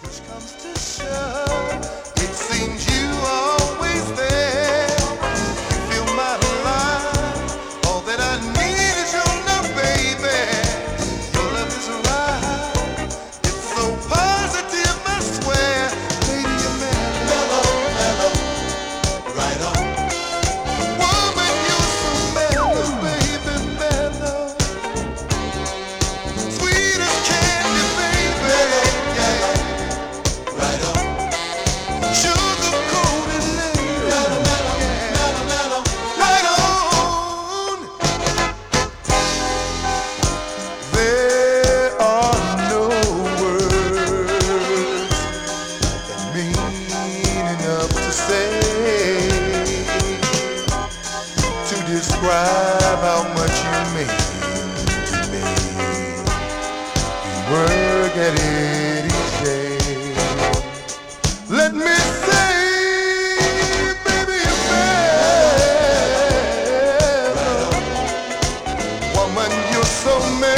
Push comes to shove, it seems you always there. You feel mighty alive. All that I need is your love, baby. Your love is right. It's so positive, I swear. Lady, you're mellow, mellow, right on. Woman, you're so mellow, baby, mellow. Sweet as candy, baby. Yeah. Right on. Sugar coated lady. Mellow, mellow, mellow, mellow. Right on. There are no words that mean enough to say to describe how much you mean to me. We work at it each day. Let me say, baby, you're better. Woman, you're so